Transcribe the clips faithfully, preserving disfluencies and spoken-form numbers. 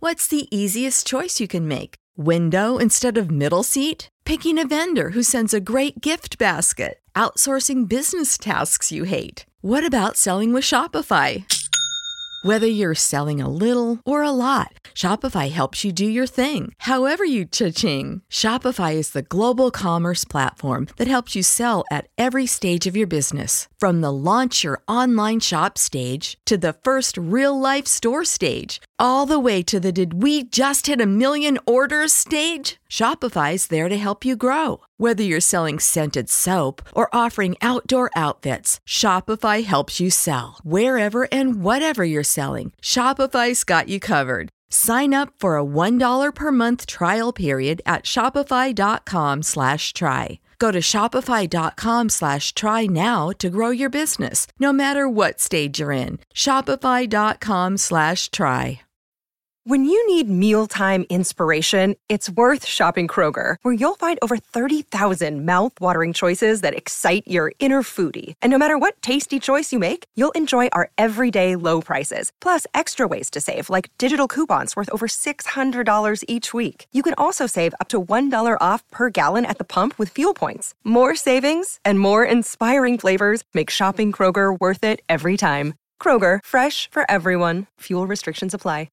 What's the easiest choice you can make? Window instead of middle seat? Picking a vendor who sends a great gift basket? Outsourcing business tasks you hate? What about selling with Shopify? Whether you're selling a little or a lot, Shopify helps you do your thing, however you cha-ching. Shopify is the global commerce platform that helps you sell at every stage of your business. From the launch your online shop stage to the first real-life store stage, all the way to the did we just hit a million orders stage. Shopify's there to help you grow. Whether you're selling scented soap or offering outdoor outfits, Shopify helps you sell. Wherever and whatever you're selling, Shopify's got you covered. Sign up for a one dollar per month trial period at shopify.com slash try. Go to shopify.com slash try now to grow your business, no matter what stage you're in. Shopify.com slash try. When you need mealtime inspiration, it's worth shopping Kroger, where you'll find over thirty thousand mouth-watering choices that excite your inner foodie. And no matter what tasty choice you make, you'll enjoy our everyday low prices, plus extra ways to save, like digital coupons worth over six hundred dollars each week. You can also save up to one dollar off per gallon at the pump with fuel points. More savings and more inspiring flavors make shopping Kroger worth it every time. Kroger, fresh for everyone. Fuel restrictions apply.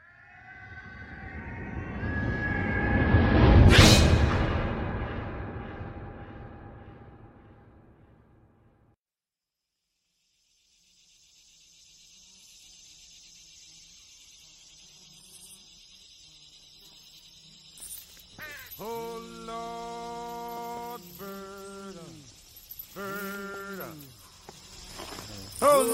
Oh, Lord, burden, burden. Oh,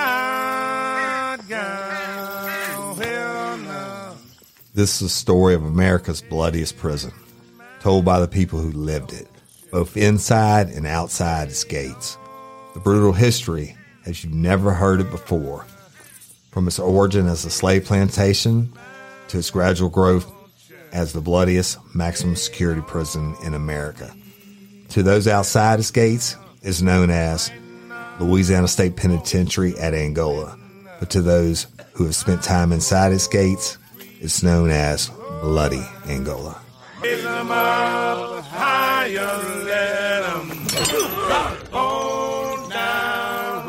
Lord, God, hell no. This is a story of America's bloodiest prison, told by the people who lived it, both inside and outside its gates. The brutal history as you've never heard it before, from its origin as a slave plantation to its gradual growth as the bloodiest maximum security prison in America. To those outside its gates, is known as Louisiana State Penitentiary at Angola, but to those who have spent time inside its gates, it's known as Bloody Angola. Raise 'em up higher, let 'em drop on down.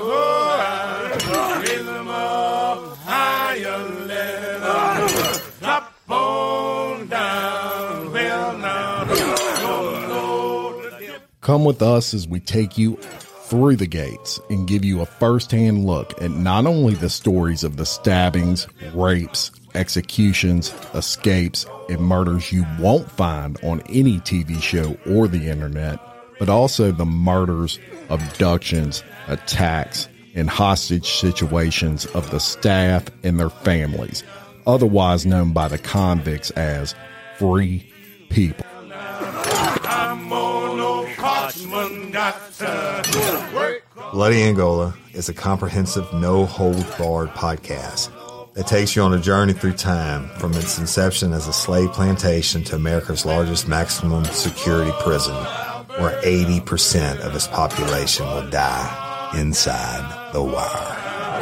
Oh, raise 'em up higher, let 'em drop on down. Well, now, don't know the dip. Come with us as we take you through the gates and give you a first-hand look at not only the stories of the stabbings, rapes, executions, escapes, and murders you won't find on any T V show or the internet, but also the murders, abductions, attacks, and hostage situations of the staff and their families, otherwise known by the convicts as free people. I'm on no parchment, got to work. Bloody Angola is a comprehensive, no-holds-barred podcast that takes you on a journey through time from its inception as a slave plantation to America's largest maximum security prison, where eighty percent of its population will die inside the wire.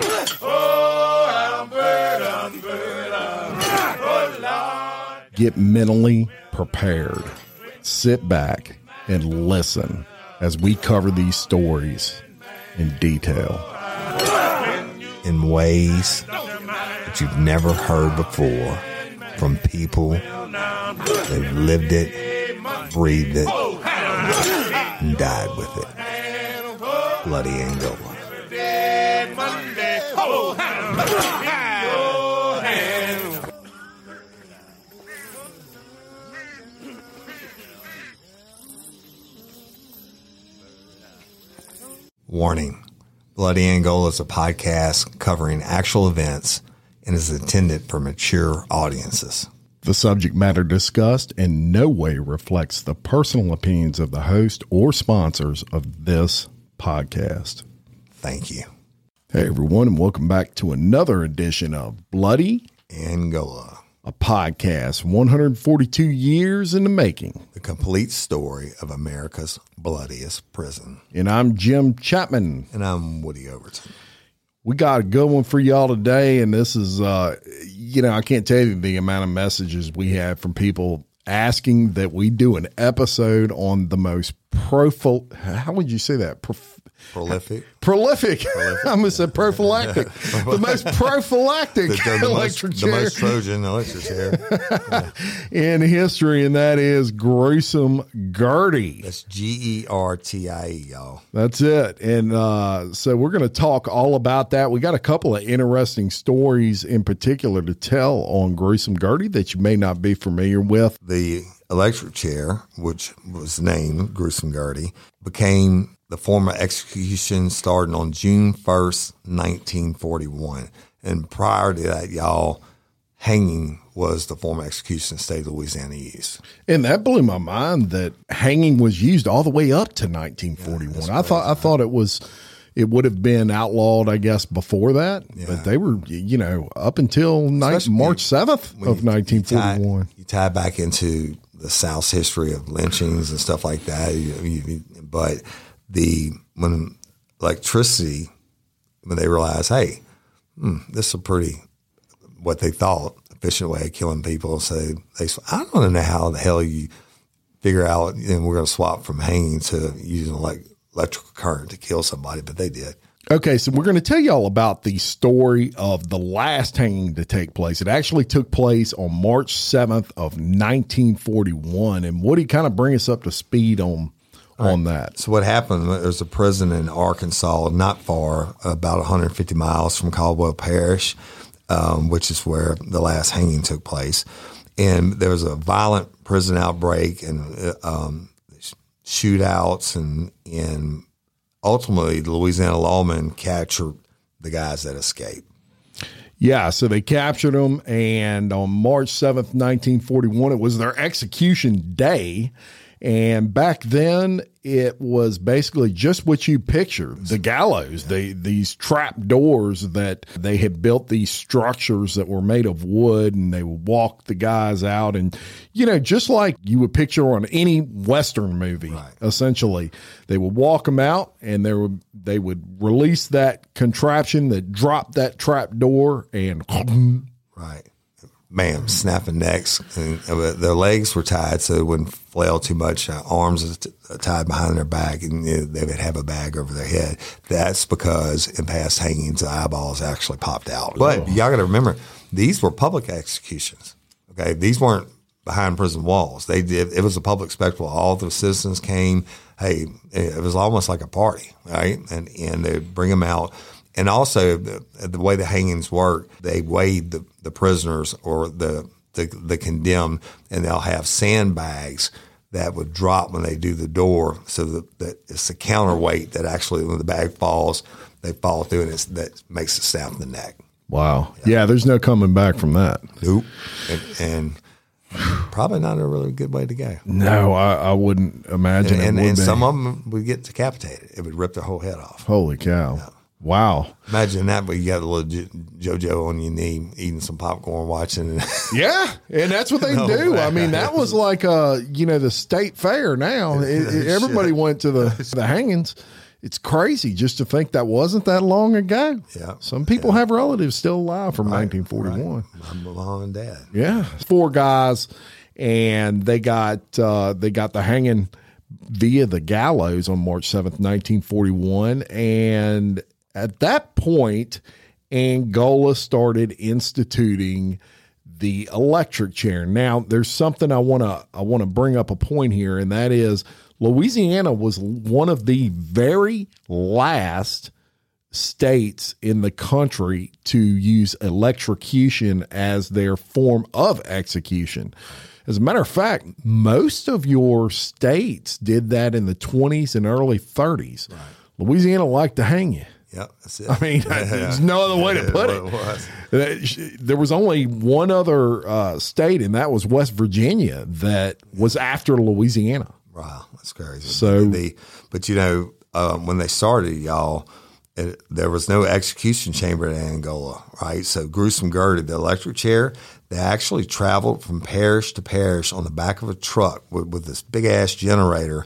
Get mentally prepared. Sit back and listen as we cover these stories in detail. In ways that you've never heard before from people that lived it, breathed it, and died with it. Bloody Angola. Warning. Bloody Angola is a podcast covering actual events and is intended for mature audiences. The subject matter discussed in no way reflects the personal opinions of the host or sponsors of this podcast. Thank you. Hey, everyone, and welcome back to another edition of Bloody Angola, a podcast one hundred forty-two years in the making. the complete story of America's bloodiest prison. And I'm Jim Chapman. And I'm Woody Overton. We got a good one for y'all today, and this is, uh, you know, I can't tell you the amount of messages we have from people asking that we do an episode on the most profil. How would you say that? Prof- Prolific. Prolific. Prolific. I almost said prophylactic. The most prophylactic the, the, the electric most, chair. The most Trojan electric chair. Yeah. In history, and that is Gruesome Gertie. That's G E R T I E, y'all. That's it. And uh, so we're going to talk all about that. We got a couple of interesting stories in particular to tell on Gruesome Gertie that you may not be familiar with. The electric chair, which was named Gruesome Gertie, became the form of execution starting on June first, nineteen forty-one. And prior to that, y'all, hanging was the form of execution the state of Louisiana used. And that blew my mind that hanging was used all the way up to nineteen forty-one. Yeah, I thought I thought it was it would have been outlawed, I guess, before that. Yeah. But they were, you know, up until March seventh of nineteen forty-one. You tie, you tie back into the South's history of lynchings and stuff like that. You, you, but the when electricity, when they realized, hey, hmm, this is a pretty, what they thought, efficient way of killing people. So they, they I don't know how the hell you figure out, and you know, we're going to swap from hanging to using like electrical current to kill somebody, but they did. Okay, so we're going to tell you all about the story of the last hanging to take place. It actually took place on March seventh of nineteen forty-one. And Woody, kind of bring us up to speed on on right. that. So what happened, there's a prison in Arkansas, not far, about one hundred fifty miles from Caldwell Parish, um, which is where the last hanging took place. And there was a violent prison outbreak and um, shootouts, and, and ultimately the Louisiana lawmen captured the guys that escaped. Yeah, so they captured them, and on March seventh, nineteen forty-one, it was their execution day. And back then, it was basically just what you picture, the gallows, the, these trap doors that they had built, these structures that were made of wood, and they would walk the guys out. And, you know, just like you would picture on any Western movie, right. essentially, they would walk them out, and they would, they would release that contraption that dropped that trap door, and right. Bam, snapping necks. And their legs were tied so they wouldn't flail too much. Uh, arms t- tied behind their back, and you know, they would have a bag over their head. That's because in past hangings, the eyeballs actually popped out. But oh. y'all got to remember, these were public executions. Okay, these weren't behind prison walls. They did. It was a public spectacle. All the citizens came. Hey, it was almost like a party, right? And and they'd bring them out. And also, the, the way the hangings work, they weighed the, the prisoners or the, the the condemned, and they'll have sandbags that would drop when they do the door, so that, that it's a counterweight that actually, when the bag falls, they fall through, and it's, that makes it snap in the neck. Wow. Yeah, yeah, there's no coming back from that. Nope. And, and probably not a really good way to go. No, I, I wouldn't imagine and, it and, would and be. some of them would get decapitated. It would rip their whole head off. Holy cow. Yeah. Wow. Imagine that, but you got a little JoJo on your knee, eating some popcorn, watching. Yeah, and that's what they no, do. Man. I mean, that was like, uh, you know, the state fair now. It, it, everybody went to the, the hangings. It's crazy just to think that wasn't that long ago. Yeah. Some people yeah. have relatives still alive from right, nineteen forty-one. Right. My mom and dad. Yeah. Four guys, and they got uh, they got the hanging via the gallows on March seventh, nineteen forty-one, and at that point, Angola started instituting the electric chair. Now, there's something I want to I want to bring up a point here, and that is Louisiana was one of the very last states in the country to use electrocution as their form of execution. As a matter of fact, most of your states did that in the twenties and early thirties. Right. Louisiana liked to hang you. Yeah, that's it. I mean, yeah, there's no other way to put it. Was. There was only one other uh, state, and that was West Virginia, that was after Louisiana. Wow, that's crazy. So, the, but you know, um, when they started, y'all, it, there was no execution chamber in Angola, right? So Gruesome Gertie, the electric chair, they actually traveled from parish to parish on the back of a truck with, with this big ass generator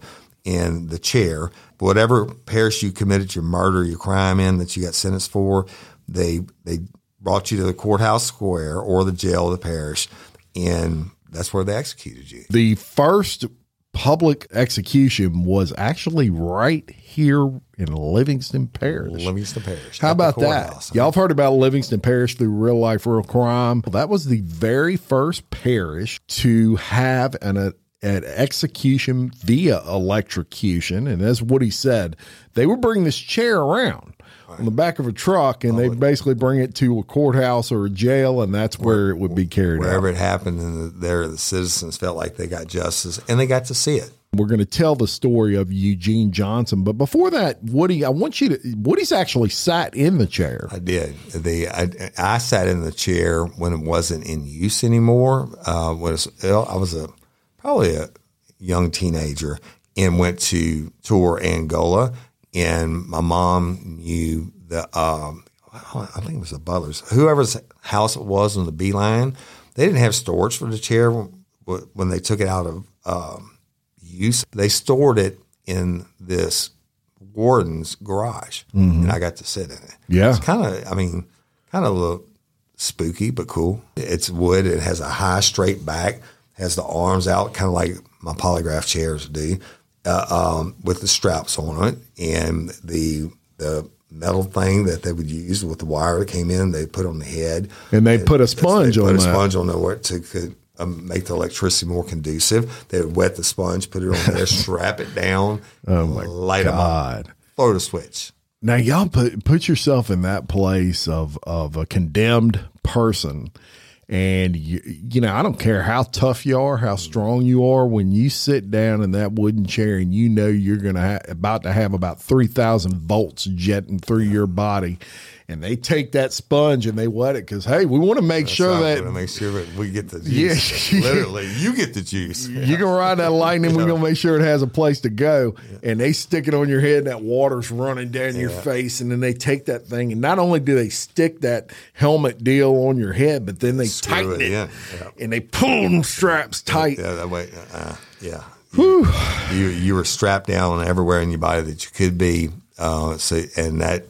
in the chair. Whatever parish you committed your murder, your crime in that you got sentenced for, they they brought you to the courthouse square or the jail of the parish, and that's where they executed you. The first public execution was actually right here in Livingston Parish. Livingston Parish. How about that? Y'all have heard about Livingston Parish through Real Life, Real Crime. Well, that was the very first parish to have an, a, an execution via electrocution. And as Woody said, they would bring this chair around on the back of a truck, and they basically bring it to a courthouse or a jail, and that's where it would be carried out. Wherever it happened, and the, there the citizens felt like they got justice, and they got to see it. We're going to tell the story of Eugene Johnson, but before that, Woody, I want you to. Woody's actually sat in the chair. I did. The I, I sat in the chair when it wasn't in use anymore. Uh, when it was, I was a probably a young teenager and went to tour Angola. And my mom knew the, um, I think it was the Butlers, whoever's house it was on the Beeline. They didn't have storage for the chair when they took it out of um, use. They stored it in this warden's garage, mm-hmm. and I got to sit in it. Yeah. It's kind of, I mean, kind of a little spooky, but cool. It's wood. It has a high, straight back, has the arms out, kind of like my polygraph chairs do. Uh, um, with the straps on it, and the the metal thing that they would use with the wire that came in, they put on the head, and they put a sponge they on put that. a sponge on there to could, um, make the electricity more conducive. They would wet the sponge, put it on there, strap it down, oh my light God, them up, throw the switch. Now y'all put put yourself in that place of of a condemned person. And, you, you know, I don't care how tough you are, how strong you are, when you sit down in that wooden chair and you know you're going to ha- about to have about three thousand volts jetting through your body, and they take that sponge and they wet it because, hey, we want to make That's sure right. that. We want to make sure that we get the juice. Yeah. Literally, you get the juice. You can ride that lightning. We're going to make sure it has a place to go. Yeah. And they stick it on your head and that water's running down yeah. your face. And then they take that thing. And not only do they stick that helmet deal on your head, but then they Screw tighten it. it yeah. Yeah. And they pull them straps tight. Yeah, that way. Uh, yeah. You, you, you were strapped down everywhere in your body that you could be. Uh, so, and that,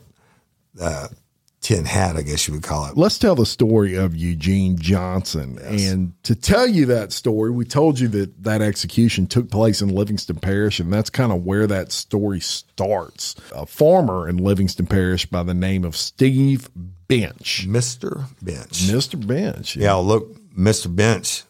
uh, tin hat, I guess you would call it. Let's tell the story of Eugene Johnson. Yes. And to tell you that story, we told you that that execution took place in Livingston Parish, and that's kind of where that story starts. A farmer in Livingston Parish by the name of Steve Bench. Mister Bench. Mister Bench. Yeah, yeah look, Mister Bench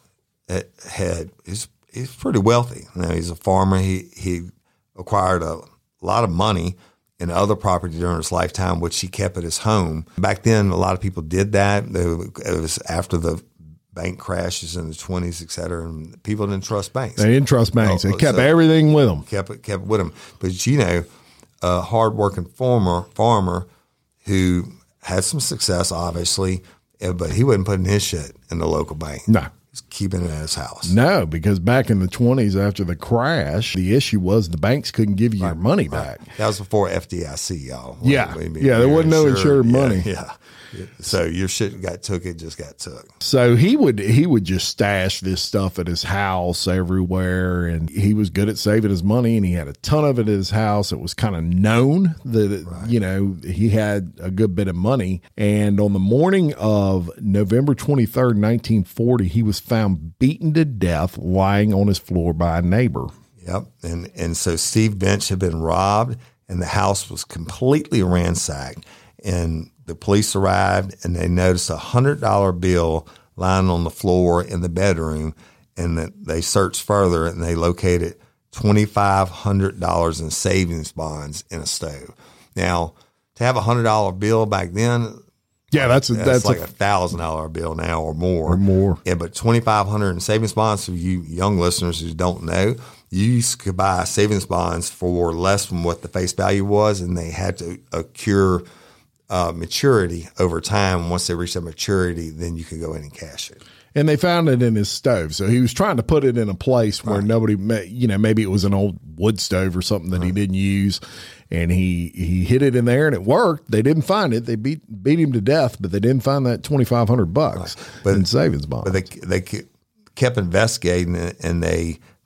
had, he's, he's pretty wealthy. You know, he's a farmer. He, he acquired a lot of money and other property during his lifetime, which he kept at his home. Back then, a lot of people did that. It was after the bank crashes in the twenties, et cetera, and people didn't trust banks. They didn't trust banks. So, they kept so everything with them. Kept it, kept it with them. But, you know, a hardworking farmer, farmer who had some success, obviously, but he wasn't putting his shit in the local bank. No. He's keeping it at his house. No, because back in the twenties after the crash, the issue was the banks couldn't give you right. your money back. Right. That was before F D I C, y'all. Yeah, we, we, yeah, there wasn't no insured money. Yeah, yeah. So your shit got took, it just got took. So he would he would just stash this stuff at his house everywhere, and he was good at saving his money, and he had a ton of it at his house. It was kind of known that, right. you know, he had a good bit of money. And on the morning of November twenty-third, nineteen forty, he was found beaten to death lying on his floor by a neighbor. Yep. And, and so Steve Bench had been robbed, and the house was completely ransacked. And the police arrived, and they noticed a one hundred dollar bill lying on the floor in the bedroom, and that they searched further, and they located two thousand five hundred dollars in savings bonds in a stove. Now, to have a one hundred dollar bill back then, yeah, that's a, that's, that's like a a thousand dollar bill now or more. Or more. Yeah, but twenty five hundred in savings bonds. For you young listeners who don't know, you used to buy savings bonds for less than what the face value was, and they had to accrue uh, maturity over time. Once they reached that maturity, then you could go in and cash it. And they found it in his stove. So he was trying to put it in a place where right. nobody, you know, maybe it was an old wood stove or something that right. he didn't use. And he, he hid it in there, and it worked. They didn't find it. They beat beat him to death, but they didn't find that twenty-five hundred bucks right. but, in savings bonds. But they they kept investigating it, and they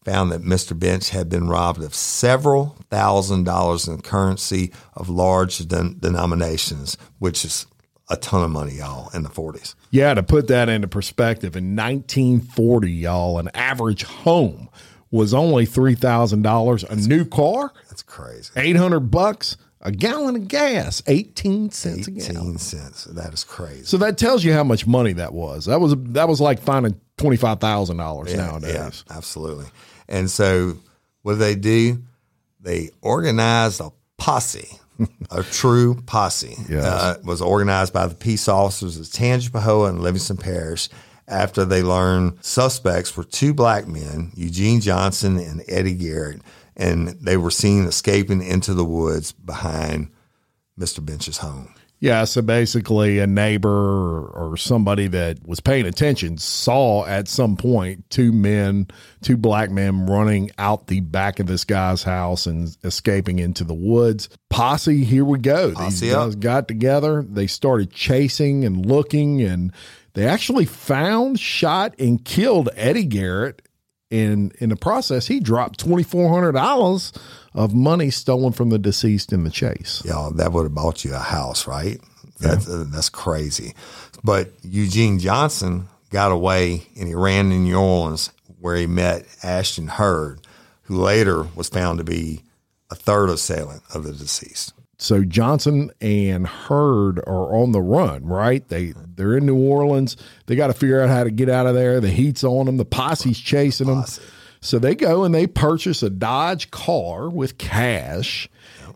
found that Mister Bench had been robbed of several thousand dollars in currency of large den- denominations, which is a ton of money, y'all, in the forties. Yeah, to put that into perspective, in nineteen forty, y'all, an average home was only three thousand dollars. A new car, that's crazy. eight hundred bucks. A gallon of gas, eighteen cents a gallon. eighteen cents. That is crazy. So that tells you how much money that was. That was that was like finding twenty-five thousand dollars yeah, nowadays. Yeah, absolutely. And so what do they do? They organized a posse, a true posse. Yes. Uh, was organized by the peace officers of Tangipahoa and Livingston Parish after they learned suspects were two black men, Eugene Johnson and Eddie Garrett, and they were seen escaping into the woods behind Mister Bench's home. Yeah, so basically a neighbor or, or somebody that was paying attention saw at some point two men, two black men running out the back of this guy's house and escaping into the woods. Posse, here we go. Posse These guys up. got together. They started chasing and looking, and they actually found, shot, and killed Eddie Garrett. In in the process, he dropped twenty-four hundred dollars of money stolen from the deceased in the chase. Yeah, that would have bought you a house, right? That's, uh, that's crazy. But Eugene Johnson got away and he ran to New Orleans where he met Ashton Hurd, who later was found to be a third assailant of the deceased. So Johnson and Hurd are on the run, right? They, they're in New Orleans. They got to figure out how to get out of there. The heat's on them. The posse's chasing them. Posse. So they go and they purchase a Dodge car with cash,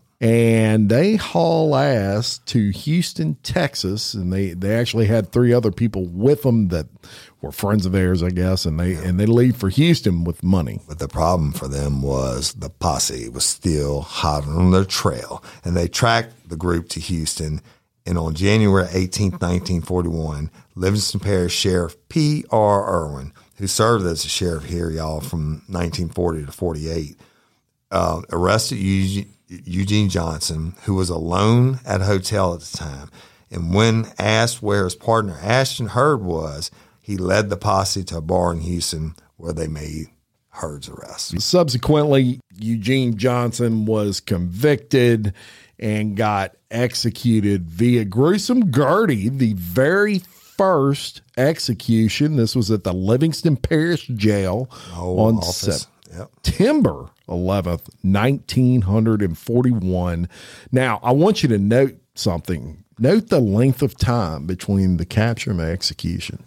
and they haul ass to Houston, Texas. And they, they actually had three other people with them that were friends of theirs, I guess. And they, and they leave for Houston with money. But the problem for them was the posse was still hot on their trail, and they tracked the group to Houston. And on January eighteenth, nineteen forty-one, Livingston Parish Sheriff P R Irwin, who served as a sheriff here, y'all, from nineteen forty to forty-eight, uh, arrested Eugene, Eugene Johnson, who was alone at a hotel at the time. And when asked where his partner Ashton Hurd was, he led the posse to a bar in Houston where they made Hurd's arrest. Subsequently, Eugene Johnson was convicted and got executed via gruesome Gertie, the very first execution. This was at the Livingston Parish Jail Oh, on office. Yep. September eleventh, nineteen forty-one. Now, I want you to note something. Note the length of time between the capture and the execution.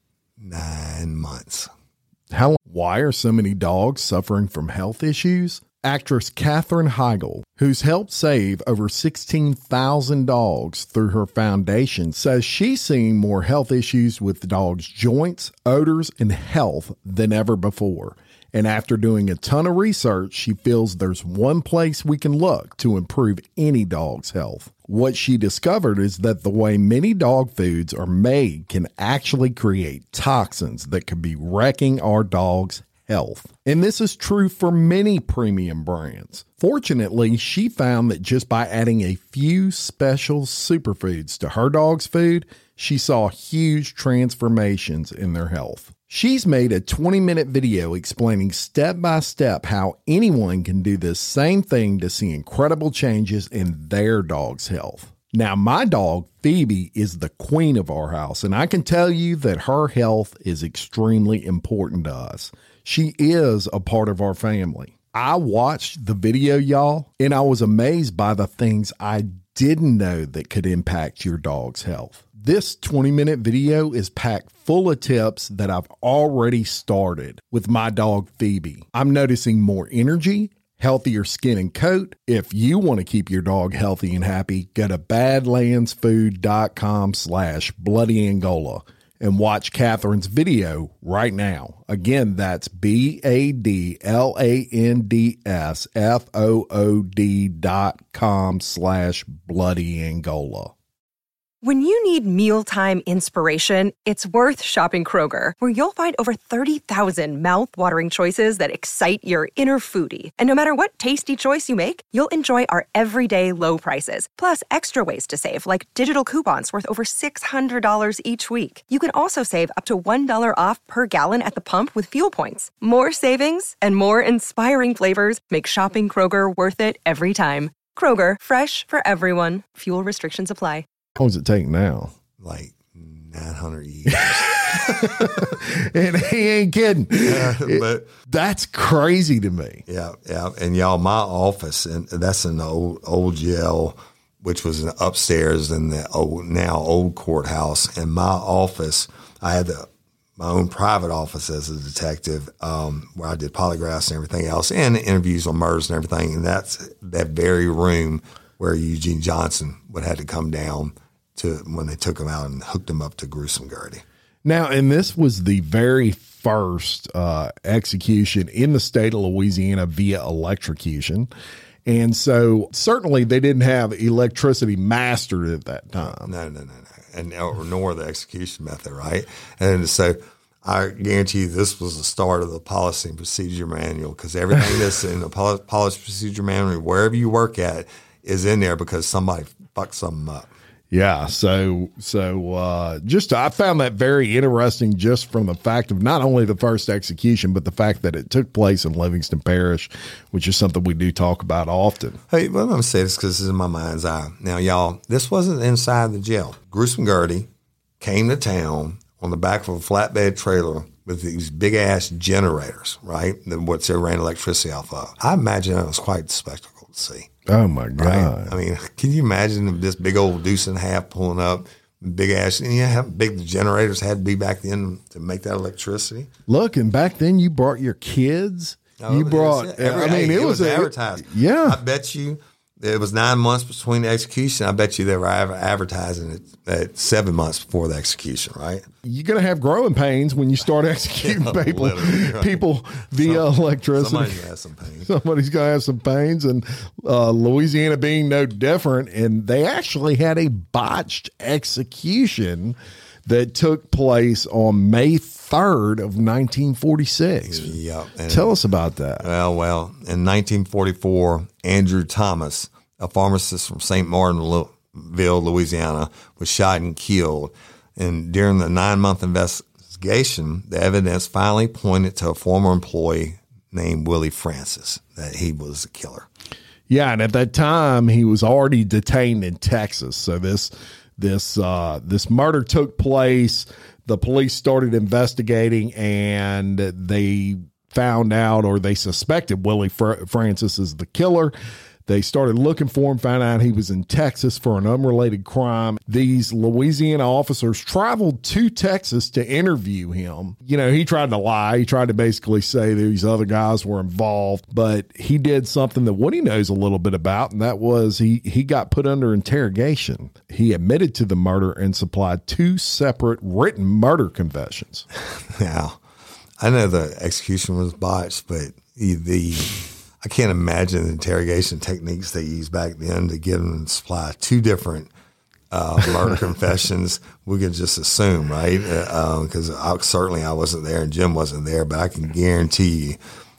Nine months. How? Why are so many dogs suffering from health issues? Actress Katherine Heigl, who's helped save over sixteen thousand dogs through her foundation, says she's seeing more health issues with the dogs' joints, odors, and health than ever before. And after doing a ton of research, she feels there's one place we can look to improve any dog's health. What she discovered is that the way many dog foods are made can actually create toxins that could be wrecking our dog's health. And this is true for many premium brands. Fortunately, she found that just by adding a few special superfoods to her dog's food, she saw huge transformations in their health. She's made a twenty minute video explaining step by step how anyone can do this same thing to see incredible changes in their dog's health. Now, my dog, Phoebe, is the queen of our house, and I can tell you that her health is extremely important to us. She is a part of our family. I watched the video, y'all, and I was amazed by the things I didn't know that could impact your dog's health. This twenty minute video is packed full of tips that I've already started with my dog Phoebe. I'm noticing more energy, healthier skin and coat. If you want to keep your dog healthy and happy, go to badlandsfood.com slash bloody Angola and watch Catherine's video right now. Again, that's B A D L A N D S F O O D dot com slash bloody Angola. When you need mealtime inspiration, it's worth shopping Kroger, where you'll find over thirty thousand mouth-watering choices that excite your inner foodie. And no matter what tasty choice you make, you'll enjoy our everyday low prices, plus extra ways to save, like digital coupons worth over six hundred dollars each week. You can also save up to one dollar off per gallon at the pump with fuel points. More savings and more inspiring flavors make shopping Kroger worth it every time. Kroger, fresh for everyone. Fuel restrictions apply. How long does it take now? Like nine hundred years. And he ain't kidding. Yeah, but it, that's crazy to me. Yeah, yeah. And y'all, my office, and that's in the old old jail, which was upstairs in the old, now old courthouse. And my office, I had the, my own private office as a detective, um, where I did polygraphs and everything else, and interviews on murders and everything. And that's that very room where Eugene Johnson would have to come down to when they took him out and hooked him up to gruesome Gertie. Now, and this was the very first uh, execution in the state of Louisiana via electrocution. And so certainly they didn't have electricity mastered at that time. No, no, no, no. And or, nor the execution method, right? And so I guarantee you this was the start of the policy and procedure manual, because everything that's in the policy and procedure manual, wherever you work at, is in there because somebody fucked something up. Yeah. So, so, uh, just, I found that very interesting just from the fact of not only the first execution, but the fact that it took place in Livingston Parish, which is something we do talk about often. Hey, well, I'm going to say this because this is in my mind's eye. Now, y'all, this wasn't inside the jail. Gruesome Gertie came to town on the back of a flatbed trailer with these big ass generators, right? What they ran electricity off of. I imagine that was quite a spectacle to see. Oh my God. Right? I mean, can you imagine this big old deuce and a half pulling up, big ass, and you know how big the generators had to be back then to make that electricity? Look, and back then you brought your kids. Oh, you brought, every, I mean, hey, it, it was, was a, advertised. Yeah. I bet you it was nine months between the execution. I bet you they were advertising it at seven months before the execution, right? You're going to have growing pains when you start executing Yeah, people, right. people via Some, electricity. Somebody's going to have some pain. Somebody's going to have some pains, and uh, Louisiana being no different. And they actually had a botched execution that took place on May third of nineteen forty-six. Yep. And Tell us about that. Well, well, in nineteen forty-four, Andrew Thomas, a pharmacist from Saint Martinville, Louisiana, was shot and killed. And during the nine-month investigation, the evidence finally pointed to a former employee named Willie Francis, that he was the killer. Yeah, and at that time, he was already detained in Texas. So this this uh, this murder took place. The police started investigating, and they found out, or they suspected Willie Fr- Francis is the killer. They started looking for him, found out he was in Texas for an unrelated crime. These Louisiana officers traveled to Texas to interview him. You know, he tried to lie. He tried to basically say these other guys were involved, but he did something that Woody knows a little bit about, and that was he, he got put under interrogation. He admitted to the murder and supplied two separate written murder confessions. Now, I know the execution was botched, but the... the I can't imagine the interrogation techniques they used back then to get them and supply two different uh, murder confessions. We could just assume, right? Because uh, um, certainly I wasn't there and Jim wasn't there, but I can guarantee you.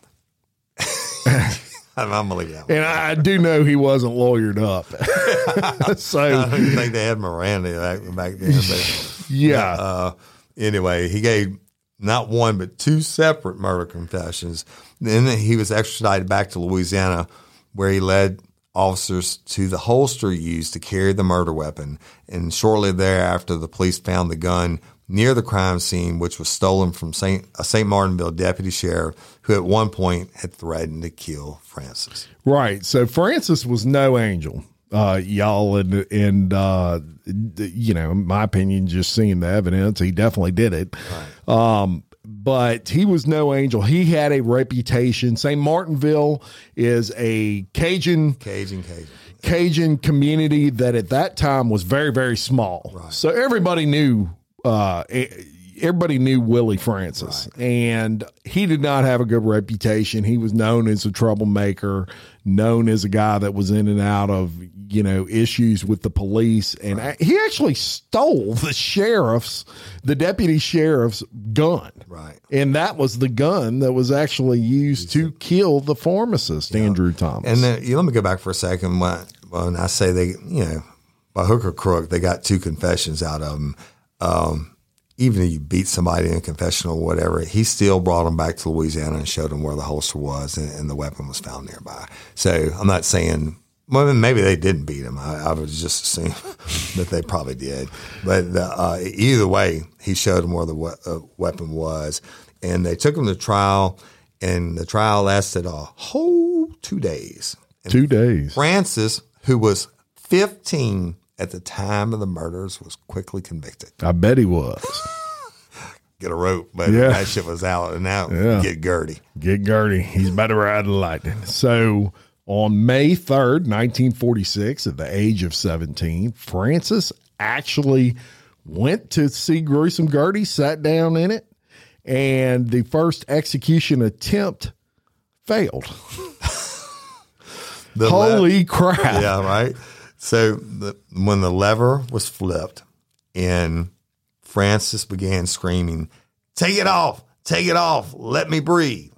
I'm going to leave that one. And I do know he wasn't lawyered up. So I don't even think they had Miranda back, back then. But, yeah. Uh, anyway, he gave not one, but two separate murder confessions. Then he was extradited back to Louisiana, where he led officers to the holster used to carry the murder weapon. And shortly thereafter, the police found the gun near the crime scene, which was stolen from Saint a Saint Martinville deputy sheriff, who at one point had threatened to kill Francis. Right. So Francis was no angel. Uh, y'all, and, and, uh, you know, in my opinion, just seeing the evidence, he definitely did it. Right. Um, but he was no angel. He had a reputation. Saint Martinville is a Cajun, Cajun, Cajun, Cajun community that at that time was very, very small. Right. So everybody knew, uh, everybody knew Willie Francis, right. and he did not have a good reputation. He was known as a troublemaker, known as a guy that was in and out of, you know, issues with the police. And right. he actually stole the sheriff's, the deputy sheriff's gun. Right. And that was the gun that was actually used to kill the pharmacist, yeah. Andrew Thomas. And then, you know, let me go back for a second. When, when I say they, you know, by hook or crook, they got two confessions out of him. Um, even if you beat somebody in a confession or whatever, he still brought them back to Louisiana and showed them where the holster was, and, and the weapon was found nearby. So I'm not saying, well, maybe they didn't beat him. I, I would just assume that they probably did. But the, uh, either way, he showed them where the we- uh, weapon was, and they took him to trial, and the trial lasted a whole two days. And two days. Francis, who was fifteen at the time of the murders, was quickly convicted. I bet he was. Get a rope, but yeah. that shit was out, and now yeah. get Gertie. Get Gertie. He's about to ride the lightning. So on May third, nineteen forty-six, at the age of seventeen, Francis actually went to see Gruesome Gertie, sat down in it, and the first execution attempt failed. Holy le- crap. Yeah, right? So the, when the lever was flipped and Francis began screaming, "Take it off, take it off, let me breathe."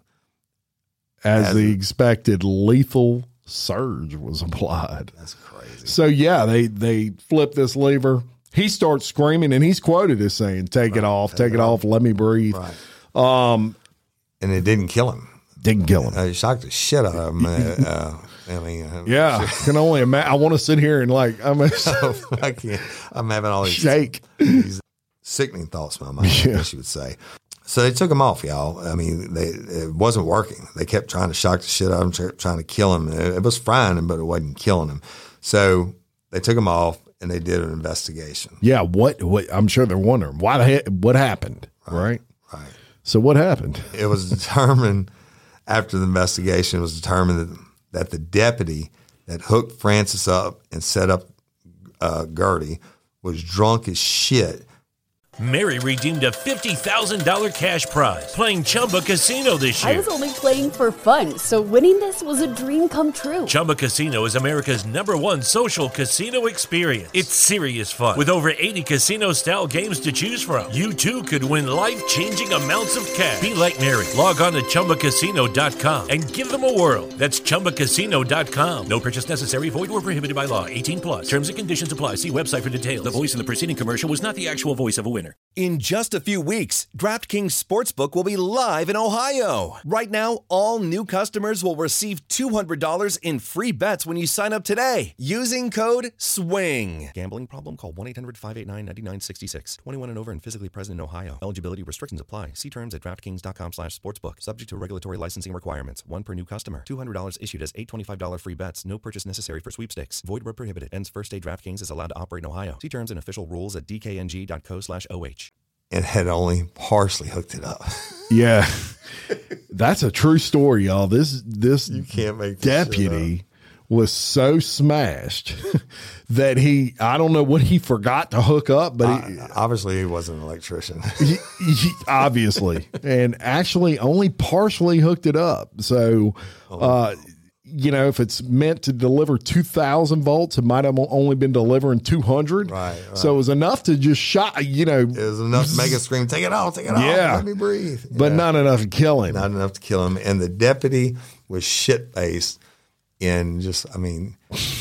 As, As the it, expected lethal surge was applied. That's crazy. So yeah, they, they flip this lever. He starts screaming, and he's quoted as saying, take right, it off, take, take it off, off, let me breathe. Right. Um, and it didn't kill him. Didn't kill him. Uh, it shocked the shit out of him. Uh, uh, I mean, uh, yeah, can only imagine. I want to sit here and like, I'm, I can't, I'm having all these, shake. these sickening thoughts in my mind, yeah. I guess you would say. So they took him off, y'all. I mean, they, it wasn't working. They kept trying to shock the shit out of him, trying to kill him. It, it was frying him, but it wasn't killing him. So they took him off, and they did an investigation. Yeah, what? What? I'm sure they're wondering why the heck, what happened, right? Right. right. So what happened? It was determined after the investigation. It was determined that, that the deputy that hooked Francis up and set up uh, Gertie was drunk as shit. Mary redeemed a fifty thousand dollars cash prize playing Chumba Casino this year. I was only playing for fun, so winning this was a dream come true. Chumba Casino is America's number one social casino experience. It's serious fun. With over eighty casino-style games to choose from, you too could win life-changing amounts of cash. Be like Mary. Log on to Chumba Casino dot com and give them a whirl. That's Chumba Casino dot com. No purchase necessary. Void where prohibited by law. eighteen plus. Terms and conditions apply. See website for details. The voice in the preceding commercial was not the actual voice of a winner. In just a few weeks, DraftKings Sportsbook will be live in Ohio. Right now, all new customers will receive two hundred dollars in free bets when you sign up today using code SWING. Gambling problem? Call one eight hundred five eight nine nine nine six six. twenty-one and over and physically present in Ohio. Eligibility restrictions apply. See terms at DraftKings.com slash sportsbook. Subject to regulatory licensing requirements. One per new customer. two hundred dollars issued as eight twenty-five dollars free bets. No purchase necessary for sweepstakes. Void where prohibited. Ends first day DraftKings is allowed to operate in Ohio. See terms and official rules at dkng.co slash OH. And had only partially hooked it up. Yeah. That's a true story, y'all. This this you can't make this deputy was so smashed that he, I don't know what he forgot to hook up, but uh, he, obviously he wasn't an electrician. he, he, obviously, and actually only partially hooked it up. So, uh, you know, if it's meant to deliver two thousand volts, it might have only been delivering two hundred. Right, right. So it was enough to just shot, you know. It was enough to make it scream, take it off, take it off, yeah. let me breathe. But yeah. not enough to kill him. Not enough to kill him. And the deputy was shit-faced and just, I mean.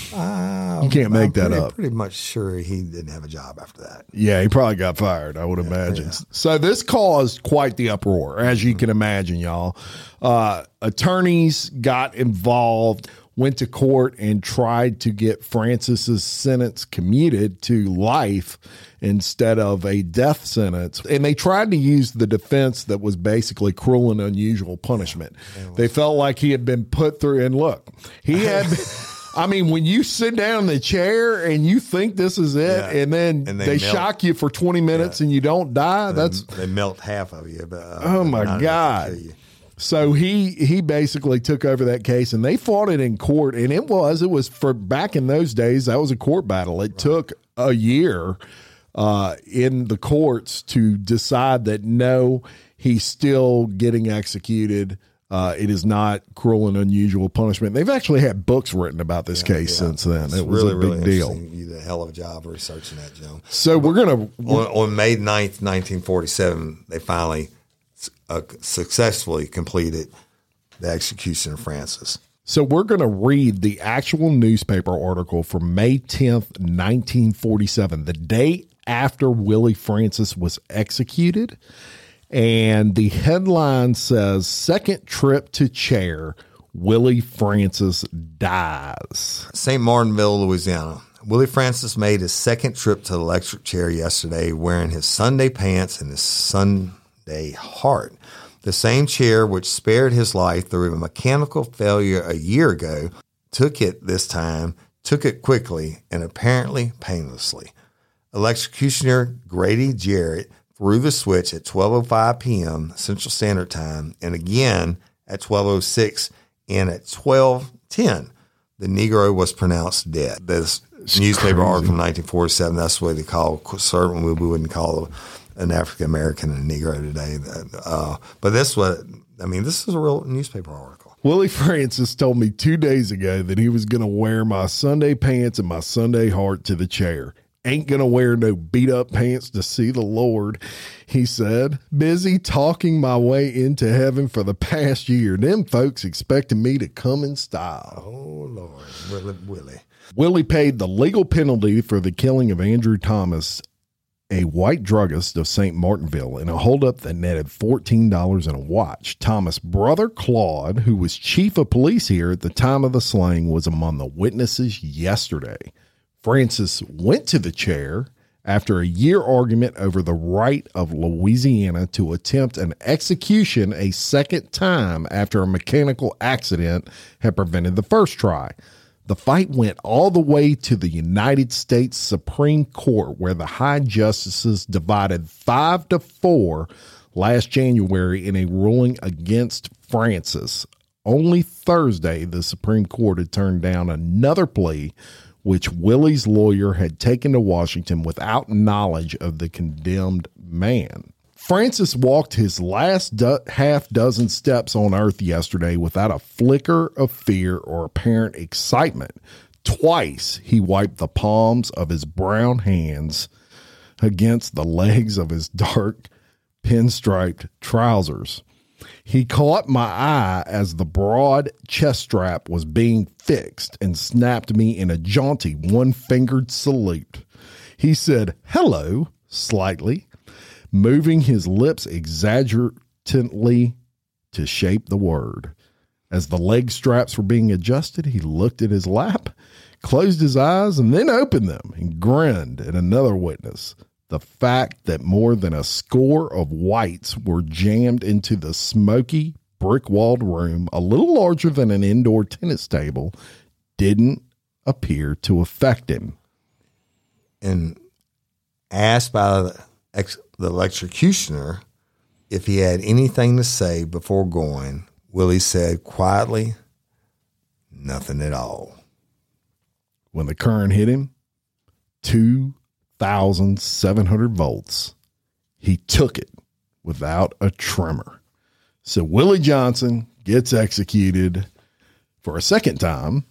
Uh, you can't make I'm that pretty, up. Pretty much sure he didn't have a job after that. Yeah, he probably got fired, I would yeah, imagine. Yeah. So this caused quite the uproar, as you can imagine, y'all. Uh, attorneys got involved, went to court and tried to get Francis's sentence commuted to life instead of a death sentence. And they tried to use the defense that was basically cruel and unusual punishment. Yeah, they felt like he had been put through, and look, he had I mean, when you sit down in the chair and you think this is it, yeah. and then and they, they shock you for twenty minutes yeah. and you don't die, and that's they melt half of you. But, uh, oh my God. So he he basically took over that case, and they fought it in court, and it was it was for back in those days that was a court battle. It right. took a year uh, in the courts to decide that no, he's still getting executed. Uh, it is not cruel and unusual punishment. They've actually had books written about this yeah, case yeah. since then. It's it was really, a big really deal. You did a hell of a job researching that, Joe. So we're going to... On, on May ninth, nineteen forty-seven, they finally uh, successfully completed the execution of Francis. So we're going to read the actual newspaper article from May tenth, nineteen forty-seven, the day after Willie Francis was executed. And the headline says, second trip to chair, Willie Francis dies. Saint Martinville, Louisiana. Willie Francis made his second trip to the electric chair yesterday wearing his Sunday pants and his Sunday heart. The same chair which spared his life through a mechanical failure a year ago took it this time, took it quickly, and apparently painlessly. Electrocutioner Grady Jarrett threw the switch at twelve oh five p.m. Central Standard Time and again at twelve oh six and at twelve ten. The Negro was pronounced dead. This it's newspaper crazy. Article from nineteen forty-seven, that's the way they call it. Certainly we wouldn't call an African American a Negro today. Uh, but this was, I mean, this is a real newspaper article. Willie Francis told me two days ago that he was going to wear my Sunday pants and my Sunday heart to the chair. Ain't going to wear no beat up pants to see the Lord, he said. Busy talking my way into heaven for the past year. Them folks expecting me to come in style. Oh, Lord. Willie, Willie. Willie paid the legal penalty for the killing of Andrew Thomas, a white druggist of Saint Martinville, in a holdup that netted fourteen dollars and a watch. Thomas' brother Claude, who was chief of police here at the time of the slaying, was among the witnesses yesterday. Francis went to the chair after a year argument over the right of Louisiana to attempt an execution a second time after a mechanical accident had prevented the first try. The fight went all the way to the United States Supreme Court, where the high justices divided five to four last January in a ruling against Francis. Only Thursday, the Supreme Court had turned down another plea which Willie's lawyer had taken to Washington without knowledge of the condemned man. Francis walked his last do- half dozen steps on earth yesterday without a flicker of fear or apparent excitement. Twice he wiped the palms of his brown hands against the legs of his dark pinstriped trousers. He caught my eye as the broad chest strap was being fixed and snapped me in a jaunty one-fingered salute. He said, "Hello," slightly, moving his lips exaggeratedly to shape the word. As the leg straps were being adjusted, he looked at his lap, closed his eyes, and then opened them and grinned at another witness. The fact that more than a score of whites were jammed into the smoky, brick-walled room, a little larger than an indoor tennis table, didn't appear to affect him. And asked by the, ex- the electrocutioner if he had anything to say before going, Willie said quietly, "Nothing at all." When the current hit him, two thousand seven hundred volts, he took it without a tremor. So Willie Johnson gets executed for a second time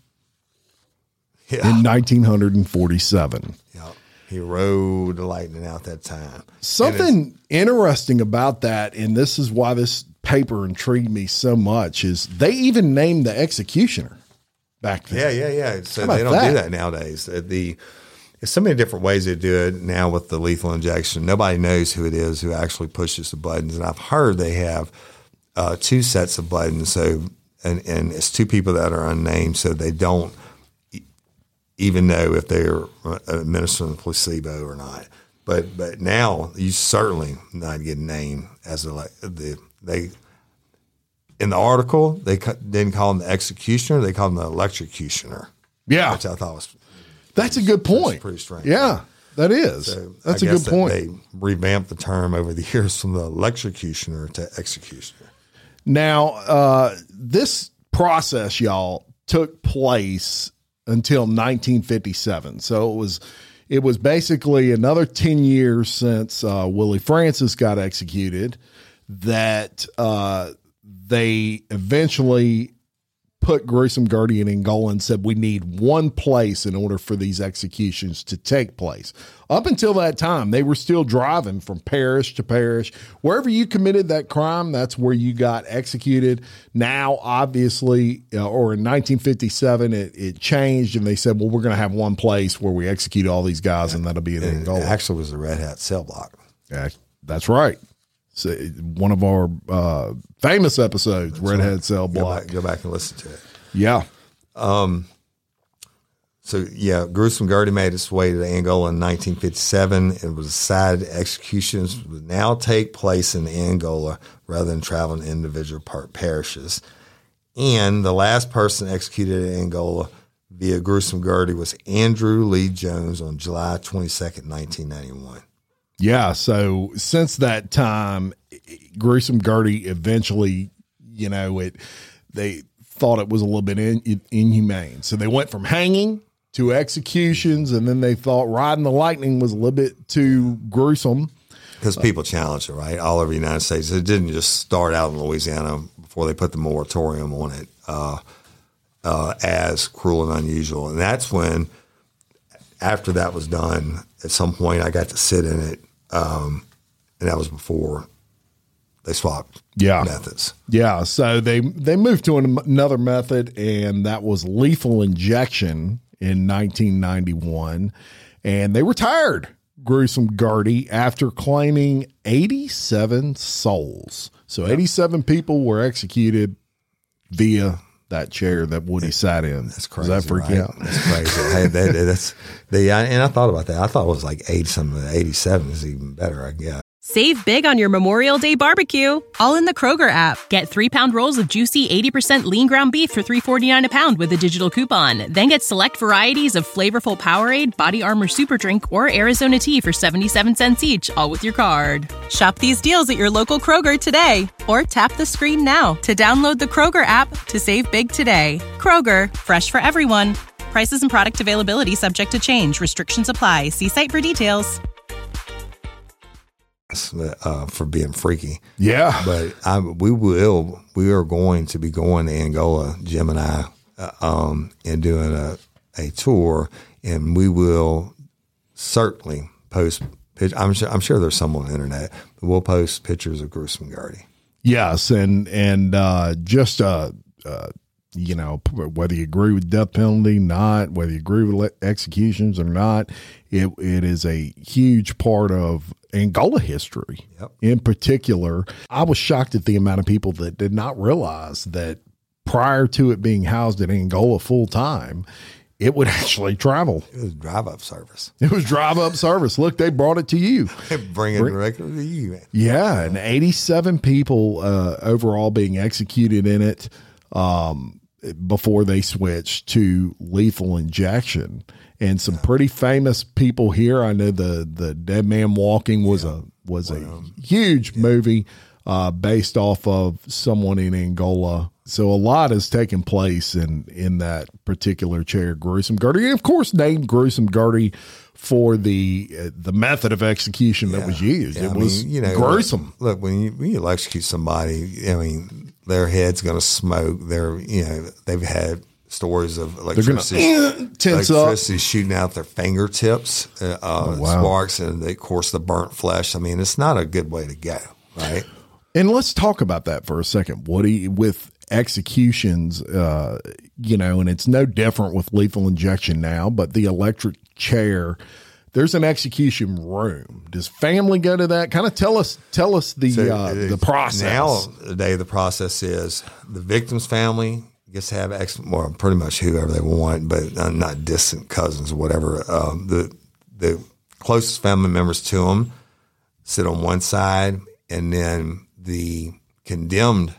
yeah. in nineteen forty-seven. Yeah. He rode the lightning out that time. Something interesting about that, and this is why this paper intrigued me so much, is they even named the executioner back then. Yeah, yeah, yeah. So they don't that? do that nowadays. The There's so many different ways they do it now with the lethal injection. Nobody knows who it is who actually pushes the buttons. And I've heard they have uh, two sets of buttons. So, and, and it's two people that are unnamed, so they don't e- even know if they're administering a placebo or not. But but now you certainly not get named as a, the they in the article they didn't call him the executioner, they called him the electrocutioner. Yeah, which I thought was. That's a good point. That's pretty strange. Yeah, that is. So That's I a guess good point. They revamped the term over the years from the electrocutioner to executioner. Now, uh, this process, y'all, took place until nineteen fifty-seven. So it was, it was basically another ten years since uh, Willie Francis got executed that uh, they eventually put Gruesome Gertie in Angola and said we need one place in order for these executions to take place. Up until that time, they were still driving from parish to parish. Wherever you committed that crime, that's where you got executed. Now, obviously, uh, or in nineteen fifty-seven, it, it changed, and they said, well, we're going to have one place where we execute all these guys, and that'll be in It Angola. actually was the Red Hat cell block. Yeah, that's right. So, one of our uh, famous episodes, that's Red right. Hat Cell Block. Go back, go back and listen to it. Yeah. Um. So, yeah, Gruesome Gertie made its way to Angola in nineteen fifty-seven. It was decided executions would now take place in Angola rather than traveling to individual par- parishes. And the last person executed in Angola via Gruesome Gertie was Andrew Lee Jones on July twenty-second, nineteen ninety-one. Yeah, so since that time, Gruesome Gertie eventually, you know, it they thought it was a little bit in, inhumane. So they went from hanging to executions, and then they thought riding the lightning was a little bit too gruesome. Because people challenged it, right? All over the United States. It didn't just start out in Louisiana before they put the moratorium on it uh, uh, as cruel and unusual. And that's when, after that was done, at some point I got to sit in it. Um, and that was before they swapped yeah. methods. Yeah. So they, they moved to an, another method, and that was lethal injection in nineteen ninety-one. And they retired Gruesome Gertie after claiming eighty-seven souls. So yep. eighty-seven people were executed via that chair that Woody it, sat in. That's crazy. Does that freak right? you out? That's crazy. Hey, that, that's the, and I thought about that. I thought it was like eighty something. eighty-seven is even better, I guess. Save big on your Memorial Day barbecue, all in the Kroger app. Get three-pound rolls of juicy eighty percent lean ground beef for three forty-nine a pound with a digital coupon. Then get select varieties of flavorful Powerade, Body Armor Super Drink, or Arizona tea for seventy-seven cents each, all with your card. Shop these deals at your local Kroger today, or tap the screen now to download the Kroger app to save big today. Kroger, fresh for everyone. Prices and product availability subject to change. Restrictions apply. See site for details. Uh, for being freaky. Yeah. But I, we will, we are going to be going to Angola, Jim and I, uh, um, and doing a, a tour, and we will certainly post, I'm sure, I'm sure there's some on the internet, but we'll post pictures of Gruesome Gertie. Yes. And, and, uh, just, uh, uh, you know, whether you agree with death penalty, not, whether you agree with executions or not, it it is a huge part of Angola history. Yep. In particular, I was shocked at the amount of people that did not realize that prior to it being housed in Angola full time, it would actually travel. It was drive-up service. It was drive-up service. Look, they brought it to you. They bring it directly to you, man. Yeah, and eighty-seven people uh, overall being executed in it. Um, before they switched to lethal injection, and some pretty famous people here. I know the, the Dead Man Walking was yeah. a, was well, a um, huge yeah. movie, uh, based off of someone in Angola. So a lot has taken place in, in that particular chair, Gruesome Gertie, and of course named Gruesome Gertie for the, uh, the method of execution yeah. that was used. Yeah, it I was mean, you know, gruesome. Look, look, when you, when you execute somebody, I mean, their head's going to smoke. They're, you know, they've had stories of electricity, gonna, tense electricity up. shooting out their fingertips, uh, oh, wow. sparks, and of course the burnt flesh. I mean, it's not a good way to go, right? And let's talk about that for a second. What do you, with executions, uh, you know, and it's no different with lethal injection now, but the electric chair, there's an execution room. Does family go to that? Kind of tell us, tell us the so uh, the process. Nowadays, the process is the victim's family gets to have ex, well, pretty much whoever they want, but uh, not distant cousins or whatever. Um, the the closest family members to them sit on one side, and then the condemned,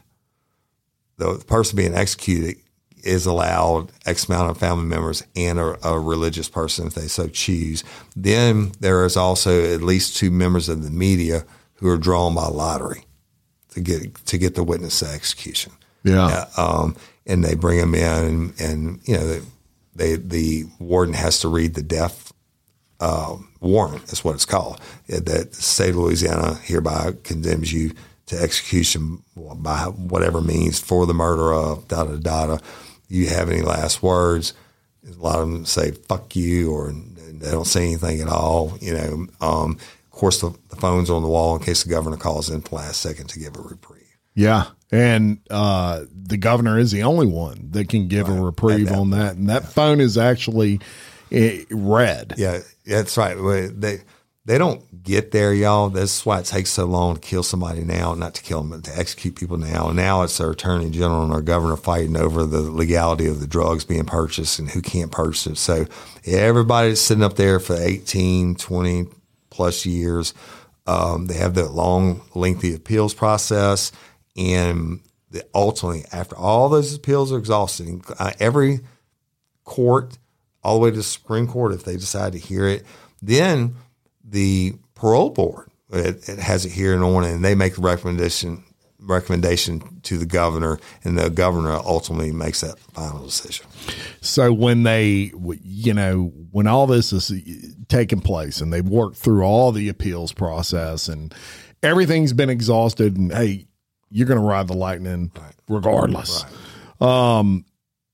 the, the person being executed, is allowed X amount of family members and a, a religious person if they so choose. Then there is also at least two members of the media who are drawn by lottery to get to get the witness to execution. Yeah, uh, um, and they bring them in, and, and you know, they, they the warden has to read the death uh, warrant is what it's called. That the state of Louisiana hereby condemns you to execution by whatever means for the murder of da da da. You have any last words? A lot of them say "fuck you" or they don't say anything at all. You know, um, of course the, the phone's on the wall in case the governor calls in at the last second to give a reprieve. Yeah. And uh, the governor is the only one that can give right. a reprieve that, on that. And that yeah. phone is actually uh, red. Yeah, that's right. They they don't get there, y'all. That's why it takes so long to kill somebody now, not to kill them, but to execute people now. And now it's our attorney general and our governor fighting over the legality of the drugs being purchased and who can't purchase it. So everybody's sitting up there for eighteen, twenty plus years. Um, they have the long, lengthy appeals process. And the, ultimately, after all those appeals are exhausted, uh, every court, all the way to the Supreme Court, if they decide to hear it, then the parole board it, it has a hearing on it, and they make the recommendation recommendation to the governor, and the governor ultimately makes that final decision. So when they, you know, when all this is taking place, and they've worked through all the appeals process, and everything's been exhausted, and hey, you're going to ride the lightning right. regardless. Right. Um,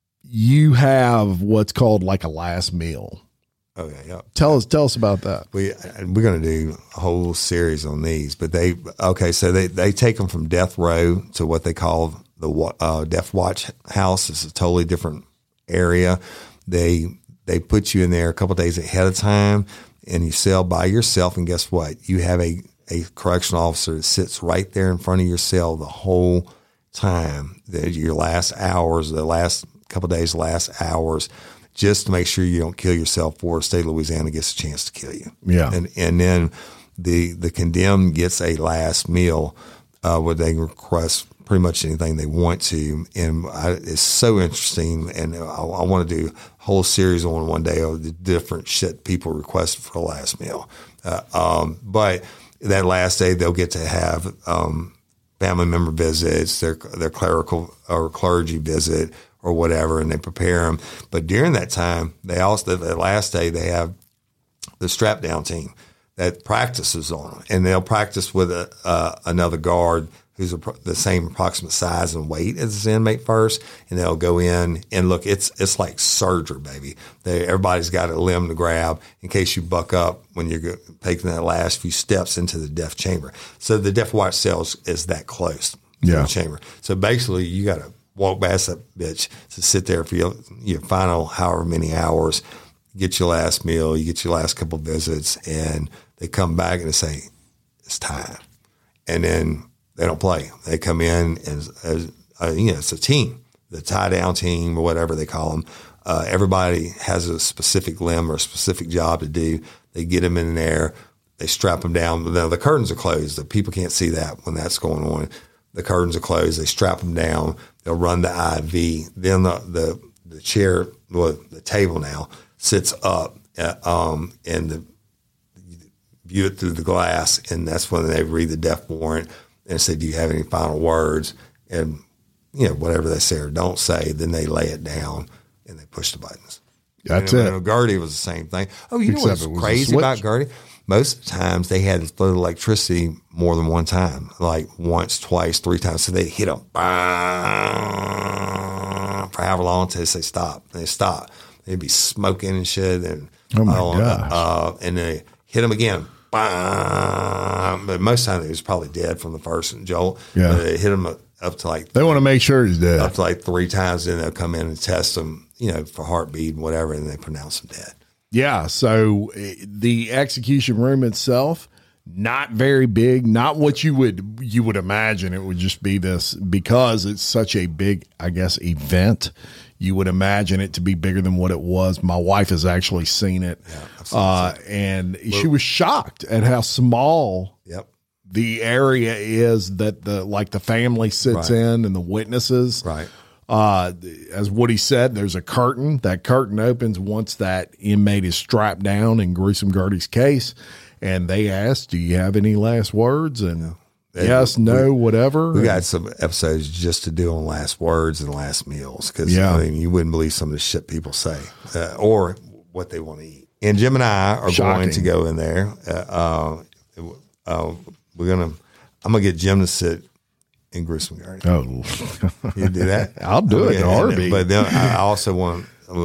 you have what's called like a last meal. Okay. Yep. Tell us, tell us about that. We, we're going to do a whole series on these, but they, okay. So they, they take them from death row to what they call the uh, death watch house. It's a totally different area. They, they put you in there a couple of days ahead of time and you cell by yourself. And guess what? You have a, a correctional officer that sits right there in front of your cell the whole time, the, your last hours, the last couple of days, last hours, just to make sure you don't kill yourself before the state of Louisiana gets a chance to kill you. Yeah. And and then the the condemned gets a last meal uh, where they request pretty much anything they want to. And I, it's so interesting. And I, I want to do a whole series on one day of the different shit people request for the last meal. Uh, um, but that last day, they'll get to have um, family member visits, their their clerical or clergy visit or whatever, and they prepare them. But during that time, they also, the last day, they have the strap down team that practices on them, and they'll practice with a, uh, another guard who's a, the same approximate size and weight as the inmate first, and they'll go in and look. It's it's like surgery, baby. They, everybody's got a limb to grab in case you buck up when you're taking that last few steps into the death chamber. So the death watch cell is, is that close to yeah. the chamber. So basically, you got to walk past that bitch to sit there for your, your final however many hours, get your last meal, you get your last couple visits, and they come back and they say, it's time. And then they don't play. They come in and, as, uh, you know, it's a team, the tie down team or whatever they call them. Uh, everybody has a specific limb or a specific job to do. They get them in there. They strap them down. Now the curtains are closed. The people can't see that when that's going on. The curtains are closed. They strap them down. They'll run the I V. Then the, the, the chair, well, the table now sits up, uh, um, and the, view it through the glass. And that's when they read the death warrant and say, do you have any final words? And, you know, whatever they say or don't say, then they lay it down and they push the buttons. That's and, it. You know, Gardy was the same thing. Oh, you Except know what's crazy about Gardy? Most of the times they had to throw the electricity more than one time, like once, twice, three times. So they hit them for however long until they say stop. And they stop. They'd be smoking and shit. And, oh, my uh, gosh. Uh, and they hit them again. But most of the time he was probably dead from the first jolt. Yeah. But they hit him up, up to like, they want to make sure he's dead. Up to like three times. Then they'll come in and test him, you know, for heartbeat and whatever, and they pronounce him dead. Yeah. So uh, the execution room itself, not very big, not what you would, you would imagine it would just be this, because it's such a big, I guess, event. You would imagine it to be bigger than what it was. My wife has actually seen it. Yeah, uh, and well, she was shocked at how small yep. the area is that the, like the family sits right. in and the witnesses. Right. Uh, as Woody said, there's a curtain. That curtain opens once that inmate is strapped down in Gruesome Gertie's case. And they ask, do you have any last words? And yeah. yes, no, we, whatever. We got some episodes just to do on last words and last meals. Cause yeah. I mean, you wouldn't believe some of the shit people say, uh, or what they want to eat. And Jim and I are Shocking. going to go in there. Uh, uh, uh, we're gonna. I'm gonna get Jim to sit in Gruesome Garden. Oh, You do that? I'll do it in a heartbeat. But then I also want.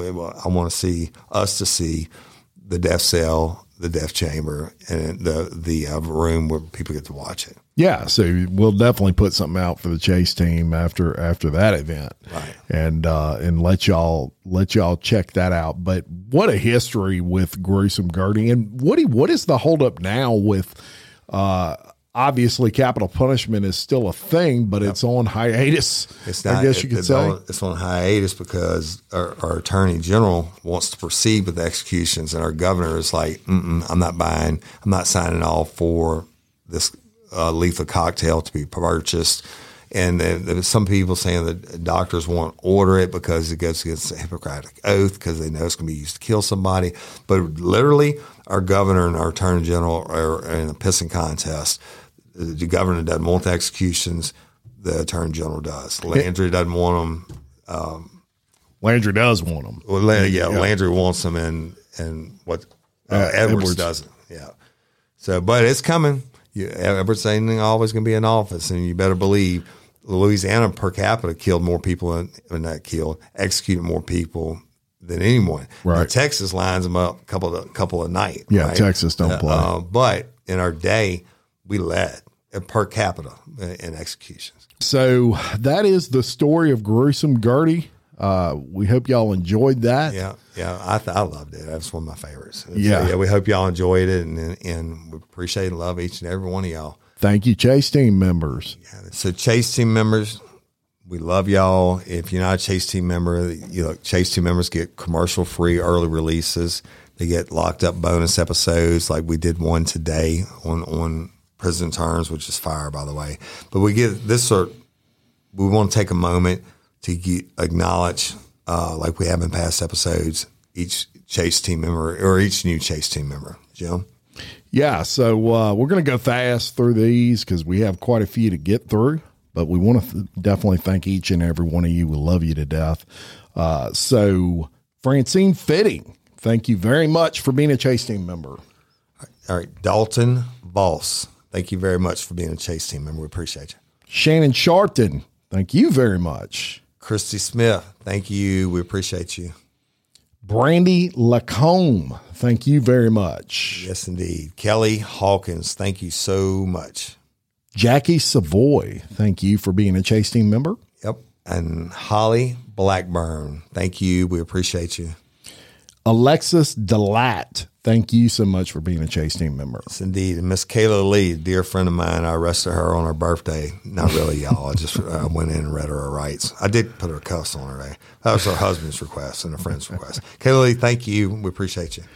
I want to see us to see the death cell, the death chamber, and the the uh, room where people get to watch it. Yeah, so we'll definitely put something out for the Chase team after after that event, Right. and uh, and let y'all let y'all check that out. But what a history with Gruesome Gertie, and Woody, what is the holdup now with? Uh, obviously, capital punishment is still a thing, but yep. it's on hiatus. It's not, I guess you it, could it's say on, it's on hiatus because our, our attorney general wants to proceed with the executions, and our governor is like, Mm-mm, "I'm not buying. I'm not signing off for this." Uh, lethal cocktail to be purchased, and then there's some people saying that doctors won't order it because it goes against the Hippocratic Oath because they know it's going to be used to kill somebody. But literally, our governor and our attorney general are in a pissing contest. The governor doesn't want the executions; the attorney general does. Landry doesn't want them. Um, Landry does want them. Well, yeah, yeah, Landry wants them, and and what uh, uh, Edwards, Edwards doesn't. Yeah. So, but it's coming. You, Edwards ain't always going to be in office, and you better believe Louisiana per capita killed more people than, than that killed, executed more people than anyone. Right. Now, Texas lines them up a couple of couple a night. Yeah, right? Texas don't uh, play. Uh, but in our day, we led per capita in executions. So that is the story of Gruesome Gertie. Uh, we hope y'all enjoyed that. Yeah, yeah, I th- I loved it. That's one of my favorites. Yeah. So, yeah, we hope y'all enjoyed it, and, and and we appreciate and love each and every one of y'all. Thank you, Chase team members. Yeah, so Chase team members, we love y'all. If you're not a Chase team member, you know, Chase team members get commercial free early releases. They get locked up bonus episodes, like we did one today on on Prison Terms, which is fire, by the way. But we get this sort. We want to take a moment to get, acknowledge, uh, like we have in past episodes, each Chase team member or each new Chase team member. Jim? Yeah, so uh, we're going to go fast through these because we have quite a few to get through, but we want to th- definitely thank each and every one of you. We love you to death. Uh, so Francine Fitting, thank you very much for being a Chase team member. All right, Dalton Boss, thank you very much for being a Chase team member. We appreciate you. Shannon Sharpton, thank you very much. Christy Smith, thank you. We appreciate you. Brandy Lacombe, thank you very much. Yes, indeed. Kelly Hawkins, thank you so much. Jackie Savoy, thank you for being a Chase team member. Yep. And Holly Blackburn, thank you. We appreciate you. Alexis Delat, thank you so much for being a Chase team member. Yes, indeed. And Miss Kayla Lee, dear friend of mine, I arrested her on her birthday. Not really, y'all. I just uh, went in and read her her rights. I did put her cuffs on her. Day. That was her husband's request and a friend's request. Kayla Lee, thank you. We appreciate you.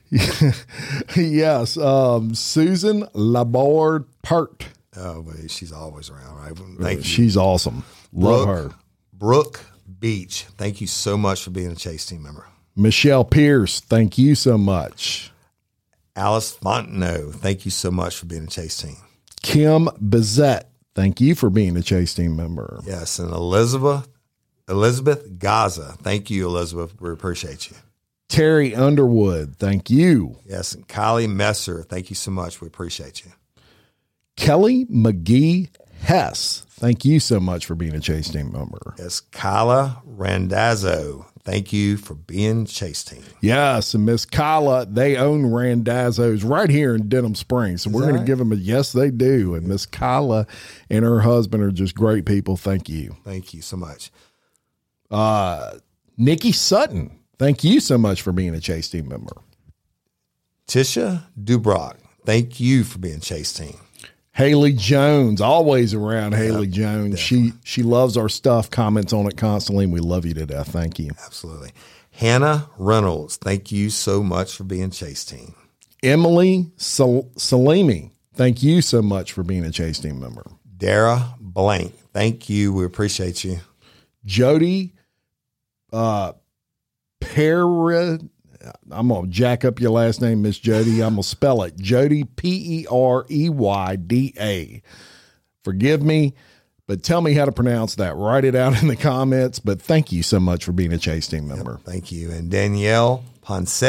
Yes. Um, Susan Laborde Pert. Oh, but she's always around, right? Thank you. She's awesome. Love Brooke, her. Brooke Beach, thank you so much for being a Chase team member. Michelle Pierce, thank you so much. Alice Fontenot, thank you so much for being a Chase team. Kim Bizette, thank you for being a Chase team member. Yes, and Elizabeth Elizabeth Gaza, thank you, Elizabeth. We appreciate you. Terry Underwood, thank you. Yes, and Kylie Messer, thank you so much. We appreciate you. Kelly McGee Hess, thank you so much for being a Chase team member. Yes, Kyla Randazzo, thank you for being Chase team. Yes, and Miss Kyla, they own Randazzo's right here in Denham Springs. So Is we're going that to right? give them a yes, they do. And Miss Kyla and her husband are just great people. Thank you. Thank you so much. Uh, Nikki Sutton, thank you so much for being a Chase team member. Tisha Dubrock, thank you for being Chase team. Haley Jones, always around. Yep, Haley Jones. definitely. She she loves our stuff, comments on it constantly, and we love you to death. Thank you. Absolutely. Hannah Reynolds, thank you so much for being Chase team. Emily Sal- Salimi, thank you so much for being a Chase team member. Dara Blank, thank you. We appreciate you. Jody uh, Pera, I'm going to jack up your last name, Miss Jody. I'm going to spell it. Jody, P E R E Y D A. Forgive me, but tell me how to pronounce that. Write it out in the comments. But thank you so much for being a Chase team member. Yep, thank you. And Danielle Ponsetti,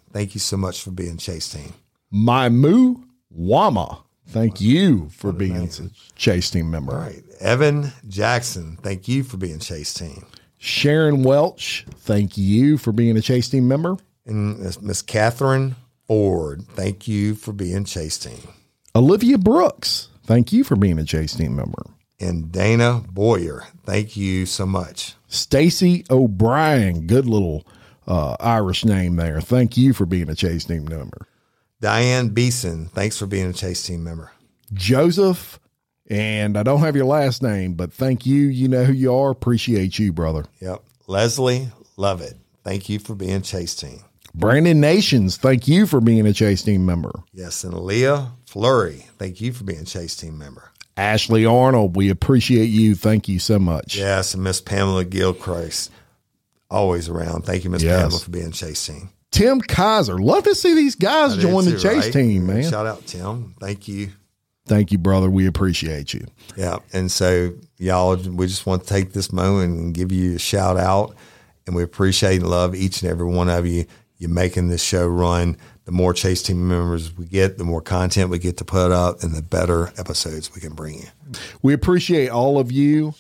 thank you so much for being Chase Team. My Moo Wama, thank you for being a Chase Team member. All right. Evan Jackson, thank you for being Chase Team. Sharon Welch, thank you for being a Chase Team member. And Miss Catherine Ford, thank you for being Chase Team. Olivia Brooks, thank you for being a Chase Team member. And Dana Boyer, thank you so much. Stacy O'Brien, good little uh, Irish name there. Thank you for being a Chase Team member. Diane Beeson, thanks for being a Chase Team member. Joseph, and I don't have your last name, but thank you. You know who you are. Appreciate you, brother. Yep. Leslie Lovett, thank you for being Chase Team. Brandon Nations, thank you for being a Chase Team member. Yes, and Leah Flurry, thank you for being a Chase Team member. Ashley Arnold, we appreciate you. Thank you so much. Yes, and Miss Pamela Gilchrist, always around. Thank you, Miss Yes. Pamela, for being Chase Team. Tim Kaiser, love to see these guys I join did the too, Chase right? Team, man. Shout out, Tim. Thank you. Thank you, brother. We appreciate you. Yeah, and so y'all, we just want to take this moment and give you a shout out, and we appreciate and love each and every one of you. You're making this show run. The more Chase Team members we get, the more content we get to put up, and the better episodes we can bring you. We appreciate all of you.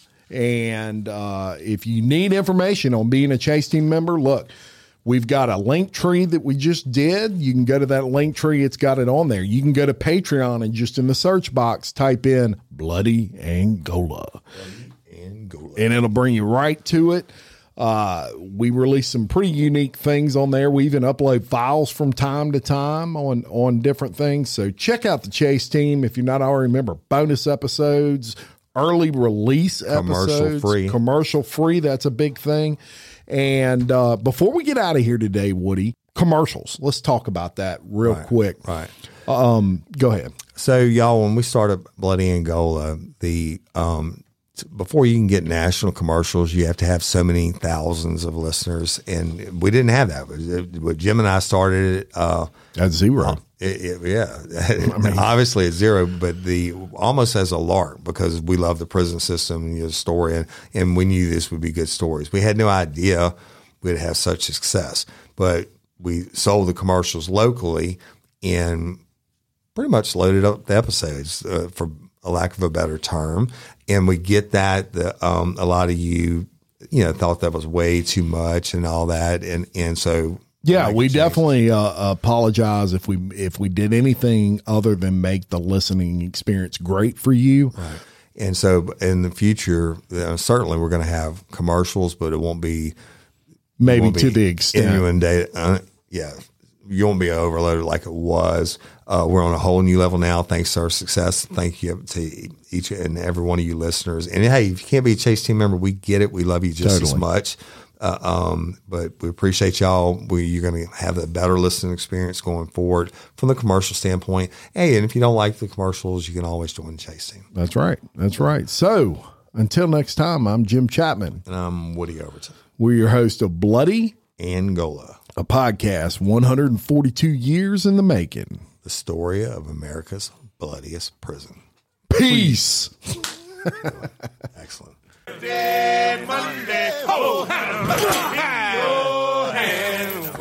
And uh, if you need information on being a Chase Team member, look, we've got a link tree that we just did. You can go to that link tree. It's got it on there. You can go to Patreon and just in the search box, type in Bloody Angola. Bloody Angola. And it'll bring you right to it. Uh, we release some pretty unique things on there. We even upload files from time to time on, on different things. So check out the Chase Team. If you're not already a member, bonus episodes, early release Commercial episodes, free. commercial free. That's a big thing. And, uh, before we get out of here today, Woody, commercials, let's talk about that real Right, quick. Right. Um, go ahead. So y'all, when we started Bloody Angola, the, um, before you can get national commercials, you have to have so many thousands of listeners, and we didn't have that. When Jim and I started it, uh, at zero. It, it, yeah, I mean, obviously it's zero, but the almost as a lark because we love the prison system and the story, and, and we knew this would be good stories. We had no idea we'd have such success, but we sold the commercials locally and pretty much loaded up the episodes uh, for a lack of a better term. And we get that the, um, a lot of you, you know, thought that was way too much and all that. And, and so, yeah, we definitely uh, apologize if we, if we did anything other than make the listening experience great for you. Right. And so in the future, uh, certainly we're going to have commercials, but it won't be maybe won't to be the extent. inundated. Uh, yeah. You won't be overloaded like it was. Uh, we're on a whole new level now, thanks to our success. Thank you to each and every one of you listeners. And hey, if you can't be a Chase Team member, we get it. We love you just Totally. as much. Uh, um, but we appreciate y'all. We, you're going to have a better listening experience going forward from the commercial standpoint. Hey, and if you don't like the commercials, you can always join the Chase Team. That's right. That's right. So until next time, I'm Jim Chapman. And I'm Woody Overton. We're your host of Bloody Angola, a podcast one hundred forty-two years in the making. The story of America's bloodiest prison. Peace. Excellent. Monday, Monday, oh, your hand.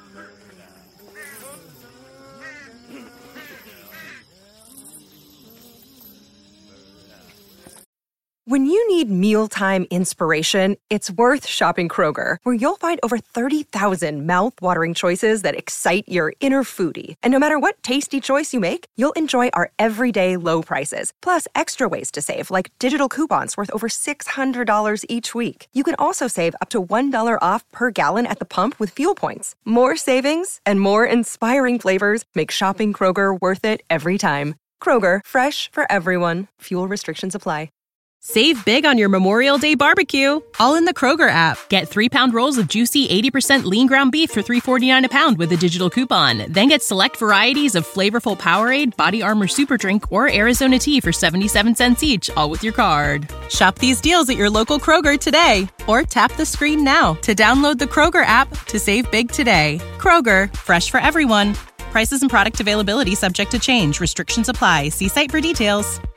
When you need mealtime inspiration, it's worth shopping Kroger, where you'll find over thirty thousand mouth-watering choices that excite your inner foodie. And no matter what tasty choice you make, you'll enjoy our everyday low prices, plus extra ways to save, like digital coupons worth over six hundred dollars each week. You can also save up to one dollar off per gallon at the pump with fuel points. More savings and more inspiring flavors make shopping Kroger worth it every time. Kroger, fresh for everyone. Fuel restrictions apply. Save big on your Memorial Day barbecue, all in the Kroger app. Get three-pound rolls of juicy eighty percent lean ground beef for three forty-nine a pound with a digital coupon. Then get select varieties of flavorful Powerade, Body Armor Super Drink, or Arizona tea for seventy-seven cents each, all with your card. Shop these deals at your local Kroger today, or tap the screen now to download the Kroger app to save big today. Kroger, fresh for everyone. Prices and product availability subject to change. Restrictions apply. See site for details.